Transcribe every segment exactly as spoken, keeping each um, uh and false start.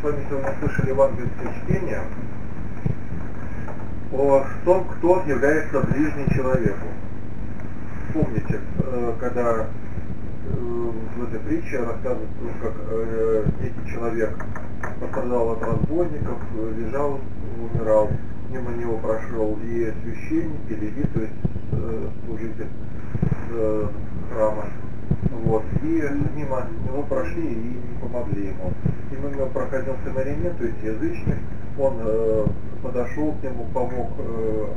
вами сегодня слышали евангельское чтение о том, кто является ближним человеку. Помните, когда в этой притче рассказывают, как некий человек пострадал от разбойников, лежал, умирал, мимо него прошел и священник, и левит, то есть служитель храма. Вот. И мимо него прошли и не помогли ему. И мимо проходил самарянин, то есть язычник, он э, подошел к нему, помог, э,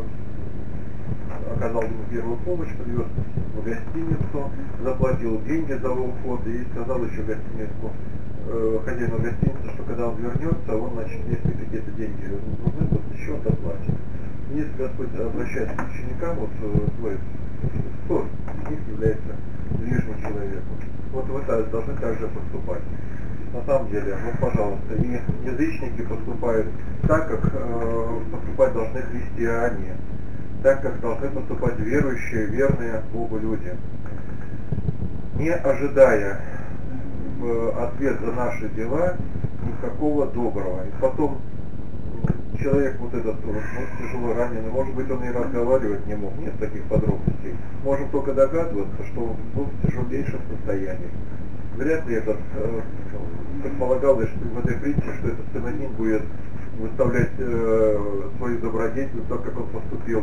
оказал ему первую помощь, подвез в гостиницу, заплатил деньги за уход и сказал еще гостиницу, э, хозяину гостиницы, что когда он вернется, он, значит, если какие-то деньги нужны, то еще доплатит. Если Господь обращается к ученикам, вот свой, кто из них является ближним человеку. Вот вы должны также поступать. На самом деле, вот, пожалуйста, и язычники поступают так, как э, поступать должны христиане, так, как должны поступать верующие, верные Богу люди. Не ожидая в ответ за наши дела никакого доброго. И потом человек вот этот вот, ну, тяжело раненый, может быть, он и разговаривать не мог, нет таких подробностей. Можем только догадываться, что он был в тяжелейшем состоянии. Вряд ли этот, э, предполагалось, что в этой притче, что этот самарянин будет выставлять э, свою добродетель, так как он поступил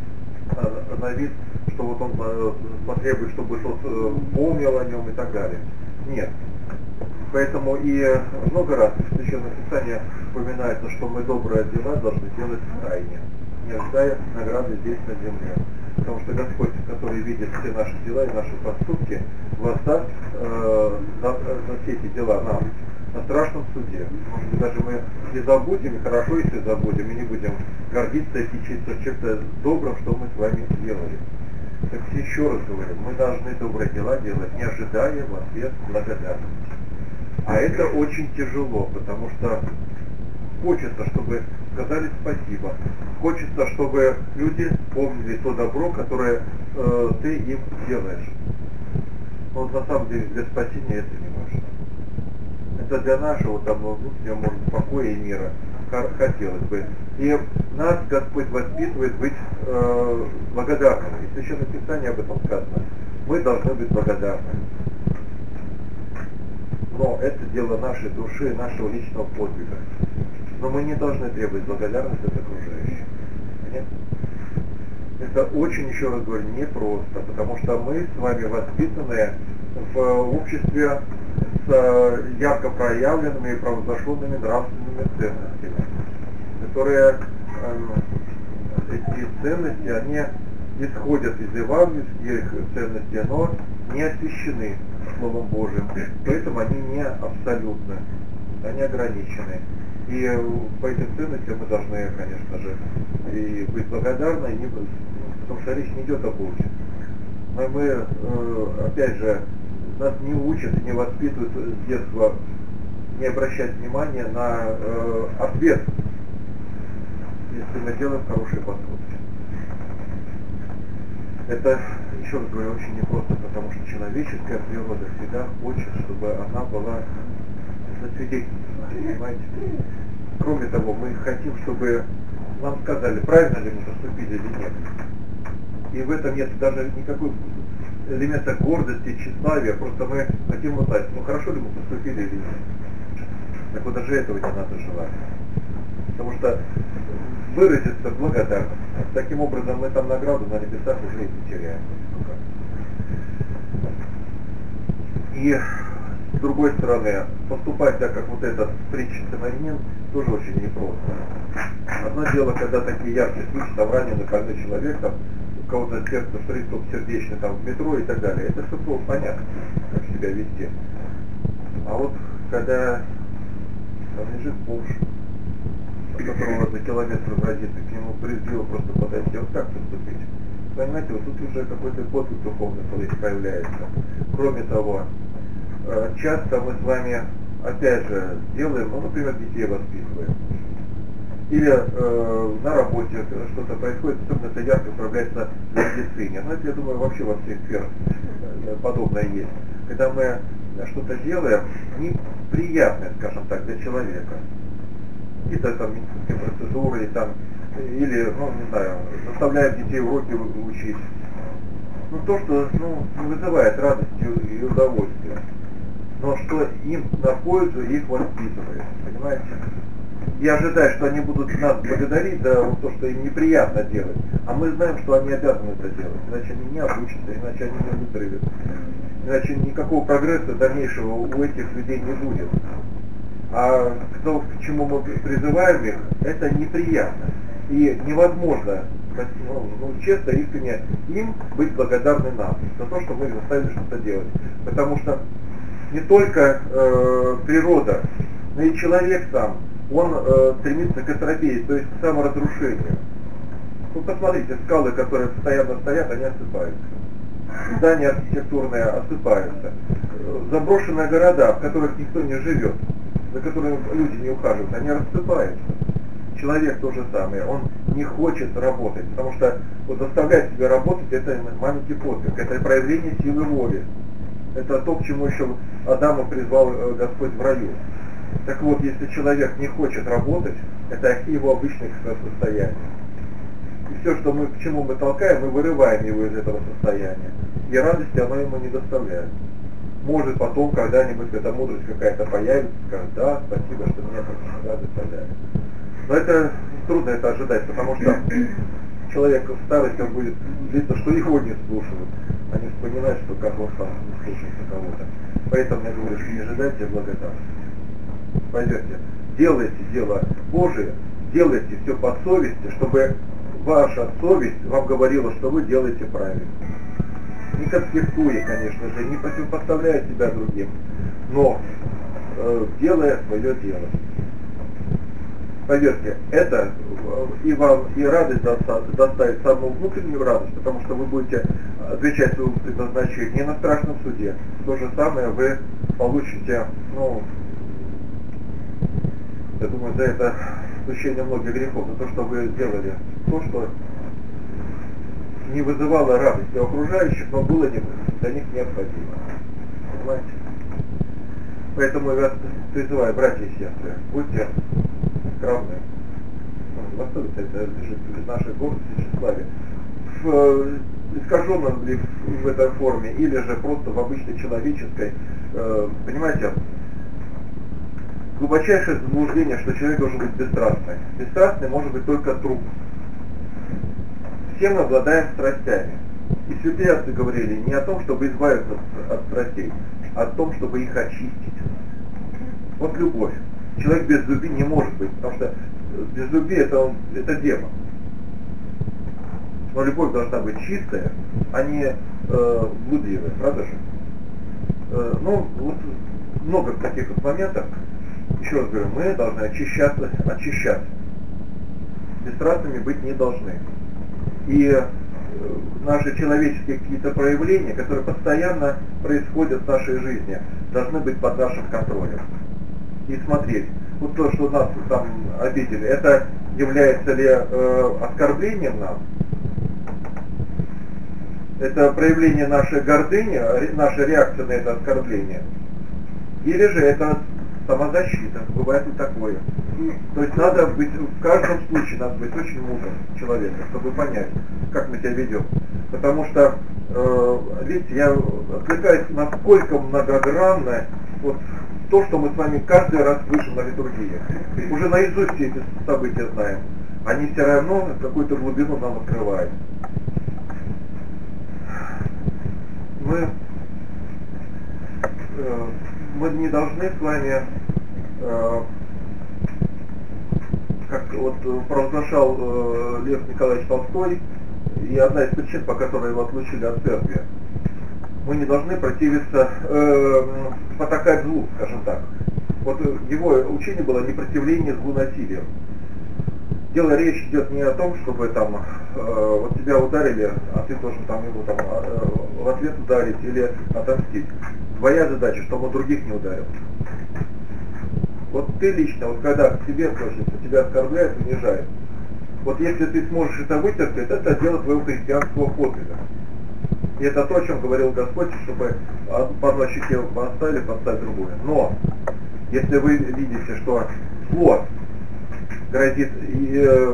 э, на вид, что вот он э, потребует, чтобы тот э, помнил о нем и так далее. Нет. Поэтому и много раз в Священном Писании упоминается, что мы добрые дела должны делать в тайне, не ожидая награды здесь на земле. Потому что Господь, который видит все наши дела и наши поступки, воздаст э, за, за все эти дела нам на страшном суде. Может быть, даже мы не забудем, и хорошо, если забудем, и не будем гордиться и кичиться чем-то добрым, что мы с вами сделали. Так еще раз говорю, мы должны добрые дела делать, не ожидая в ответ благодарности. А это очень тяжело, потому что хочется, чтобы сказали спасибо. Хочется, чтобы люди помнили то добро, которое э, ты им делаешь. Но вот на самом деле для спасения это не важно. Это для нашего там внутреннего, может, покоя и мира хотелось бы. И нас Господь воспитывает быть э, благодарными. И в Священном Писании об этом сказано. Мы должны быть благодарны. Но это дело нашей души, нашего личного подвига. Но мы не должны требовать благодарности от окружающих. Понятно? Это очень, еще раз говорю, непросто, потому что мы с вами воспитаны в обществе с ярко проявленными и провозглашенными нравственными ценностями, которые, э, эти ценности, они исходят из евангельских ценностей, но не освящены Словом Божьим, поэтому они не абсолютны, они ограничены. И по этим ценностям мы должны, конечно же, и быть благодарны, и не, потому что речь не идет о Боге. Но мы, опять же, нас не учат и не воспитывают с детства не обращать внимания на э, ответ, если мы делаем хорошие поступки. Это, еще раз говорю, очень непросто, потому что человеческая природа всегда хочет, чтобы она была засвидетельствована, понимаете? Кроме того, мы хотим, чтобы нам сказали, правильно ли мы поступили или нет. И в этом нет даже никакой элемента гордости, тщеславия, просто мы хотим узнать, ну хорошо ли мы поступили или нет. Так вот даже этого не надо желать. Потому что выразиться благодарность. Таким образом мы там награду на небесах уже и не теряем. И с другой стороны, поступать так, как вот этот притча самарянин, тоже очень непросто. Одно дело, когда такие яркие случаи, там раненый больной человек, там у кого-то сердце приступ сердечный там в метро и так далее. Это все было понятно, как себя вести. А вот когда там лежит бомж, от которого за километр бродит, и к нему брезгливо просто подойти, вот как поступить? Понимаете, вот тут уже какой-то подвиг духовный появляется. Кроме того, часто мы с вами, опять же, делаем, ну, например, детей воспитываем. Или э, на работе что-то происходит, особенно это ярко проявляется в медицине. Но это, я думаю, вообще во всех сферах подобное есть. Когда мы что-то делаем, не неприятны, скажем так, для человека. Какие-то там медицинские процедуры, и там, или, ну, не знаю, заставляют детей уроки учить. Ну, то, что, ну, не вызывает радости и удовольствия, но что им на пользу их воспитывает, понимаете? И ожидая, что они будут нас благодарить за то, что им неприятно делать, а мы знаем, что они обязаны это делать, иначе они не обучатся, иначе они не выздоровеют, иначе никакого прогресса дальнейшего у этих людей не будет. А то, к чему мы призываем их, это неприятно. И невозможно, ну, ну, честно, искренне им быть благодарны нам за то, что мы их заставили что-то делать. Потому что не только э, природа, но и человек сам, он э, стремится к энтропии, то есть к саморазрушению. Ну, посмотрите, скалы, которые постоянно стоят, они осыпаются. Здания архитектурные осыпаются. Заброшенные города, в которых никто не живет, за которыми люди не ухаживают, они рассыпаются. Человек то же самое, он не хочет работать, потому что вот заставлять себя работать — это маленький подвиг, это проявление силы воли. Это то, к чему еще Адама призвал Господь в раю. Так вот, если человек не хочет работать, это его обычное состояние. И все, что мы, к чему мы толкаем, мы вырываем его из этого состояния. И радости оно ему не доставляет. Может потом когда-нибудь эта мудрость какая-то появится, скажет: да, спасибо, что меня это доставляет. Но это трудно это ожидать, потому что человек в старости будет видно, что его не слушают. Они вспоминают, что как он сам не слушается кого-то. Поэтому я говорю, что не ожидайте благодарности. Поверьте, делайте дело Божие, делайте все по совести, чтобы ваша совесть вам говорила, что вы делаете правильно. Не конфликтуя, конечно же, не противопоставляя себя другим, но э, делая свое дело. Поверьте, это и вам и радость доставит самую внутреннюю радость, потому что вы будете отвечать своему предназначению не на страшном суде. То же самое вы получите, ну, я думаю, за это отпущение многих грехов, за то, что вы сделали то, что не вызывало радости у окружающих, но было для них необходимо. Понимаете? Поэтому я вас призываю, братья и сестры, будьте скромны. Восстановится это лежит в нашей гордости и тщеславии. В искаженном ли в этой форме, или же просто в обычной человеческой, э, понимаете, глубочайшее заблуждение, что человек должен быть бесстрастный. Бесстрастный может быть только труп. Все мы обладаем страстями. И святые отцы говорили не о том, чтобы избавиться от страстей, а о том, чтобы их очистить. Вот любовь. Человек без любви не может быть, потому что без любви это, он, это демон. Но любовь должна быть чистая, а не э, блудливая, правда же? Э, ну, вот много таких вот моментов. Еще раз говорю, мы должны очищаться, очищаться. Бесстрастными быть не должны. И э, наши человеческие какие-то проявления, которые постоянно происходят в нашей жизни, должны быть под нашим контролем. И смотреть, вот то, что нас там обидели, это является ли э, оскорблением нам? Это проявление нашей гордыни, наша реакция на это оскорбление? Или же это самозащита? Бывает и такое. То есть надо быть, в каждом случае надо быть очень мудрым человеком, чтобы понять, как мы себя ведем. Потому что, э, видите, я отвлекаюсь, насколько многогранно вот то, что мы с вами каждый раз слышим на литургии. Уже наизусть все эти события знаем. Они все равно какую-то глубину нам открывают. Мы, э, мы не должны с вами, э, как вот провозглашал э, Лев Николаевич Толстой, и одна из причин, по которой его отлучили от церкви, мы не должны противиться, э, потакать злу, скажем так. Вот его учение было непротивление злу насилием. Дело, речь идет не о том, чтобы там э, вот тебя ударили, а ты должен там ему там э, в ответ ударить или отомстить. Твоя задача, чтобы он других не ударил. Вот ты лично, вот когда к тебе относятся, тебя оскорбляют, унижают. Вот если ты сможешь это вытерпеть, это дело твоего христианского подвига. И это то, о чем говорил Господь, чтобы по одной щеке поставили, поставить другую. Но Если вы видите, что зло грозит и, э,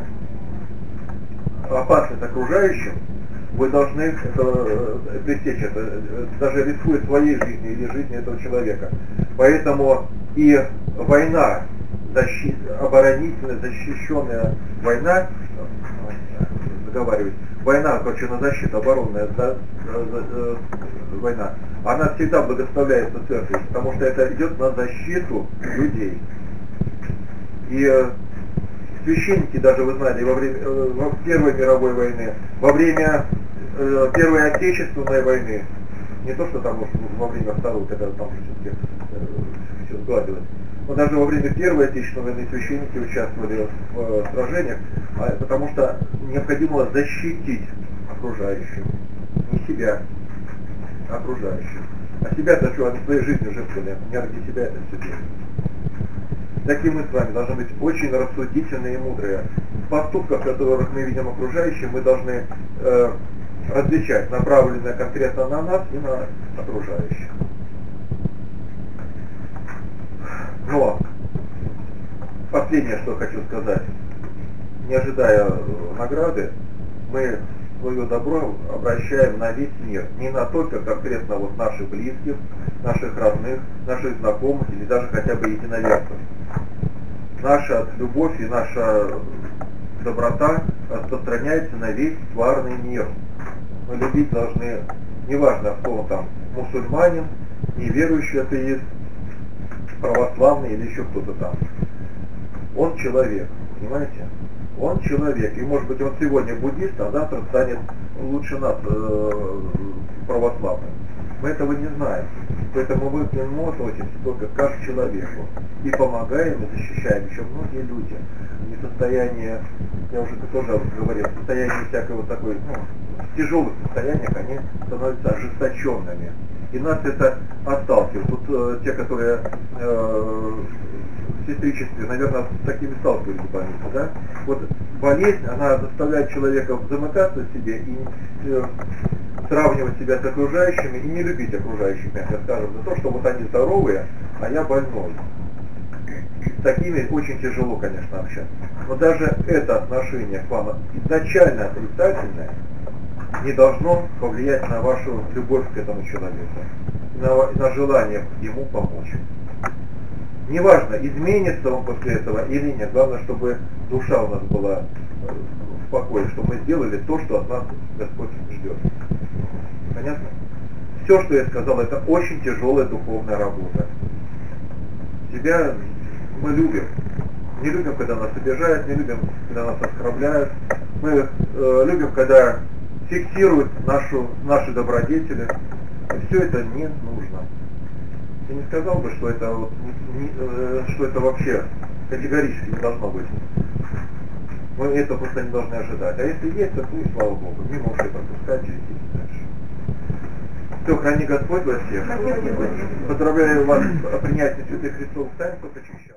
опасность окружающим, вы должны это, э, пресечь это, э, даже рискуя своей жизнью или жизнью этого человека. Поэтому и война, защит, оборонительная, защищенная война, договариваюсь, война, короче, на защиту, оборонная да, э, война, она всегда благословляется церкви, потому что это идет на защиту людей. И э, священники даже, вы знали, во время э, во Первой мировой войны, во время э, Первой Отечественной войны, не то, что там во время Второй, когда там все-таки э, все сгладилось, но даже во время Первой Отечественной войны священники участвовали в э, сражениях, а, потому что необходимо было защитить окружающих, не себя, а окружающих. А себя-то что, они своей жизнью жертвовали, не ради себя это все делали. Такие мы с вами должны быть очень рассудительные и мудрые. В поступках, которых мы видим окружающих, мы должны э, различать направленное конкретно на нас и на окружающих. Но последнее, что хочу сказать, не ожидая награды, мы свое добро обращаем на весь мир, не на только конкретно вот наших близких, наших родных, наших знакомых или даже хотя бы единоверцев. Наша любовь и наша доброта распространяется на весь тварный мир. Мы любить должны, неважно, кто он там, мусульманин, неверующий атеист, православный или еще кто-то там. Он человек, понимаете? Он человек. И может быть он сегодня буддист, а завтра станет лучше нас, э, православным. Мы этого не знаем. Поэтому мы к нему относимся только как к человеку. И помогаем, и защищаем. Еще многие люди не в состоянии, я уже тоже говорил, в состоянии всякого такой, ну, в тяжелых состояниях они становятся ожесточенными. И нас это отталкивает. Тут э, те, которые э, в сестричестве, наверное, с такими сталкивались больницы, да? Вот болезнь, она заставляет человека замыкаться в себе и э, сравнивать себя с окружающими и не любить окружающих, мягко скажем, за то, что вот они здоровые, а я больной. С такими очень тяжело, конечно, общаться. Но даже это отношение к вам изначально отрицательное не должно повлиять на вашу любовь к этому человеку, на, на желание ему помочь. Неважно, изменится он после этого или нет, главное, чтобы душа у нас была в покое, чтобы мы сделали то, что от нас Господь ждет. Понятно? Все, что я сказал, это очень тяжелая духовная работа. Себя мы любим. Не любим, когда нас обижают, не любим, когда нас оскорбляют. Мы э, любим, когда фиксируют нашу, наши добродетели. И все это не нужно. Я не сказал бы, что это, вот, не, э, что это вообще категорически не должно быть. Мы этого просто не должны ожидать. А если есть, то ну и слава Богу. Не можете пропускать и идти дальше. Все, храни Господь вас всех. Поздравляю вас о принятии святых Христовых таинств.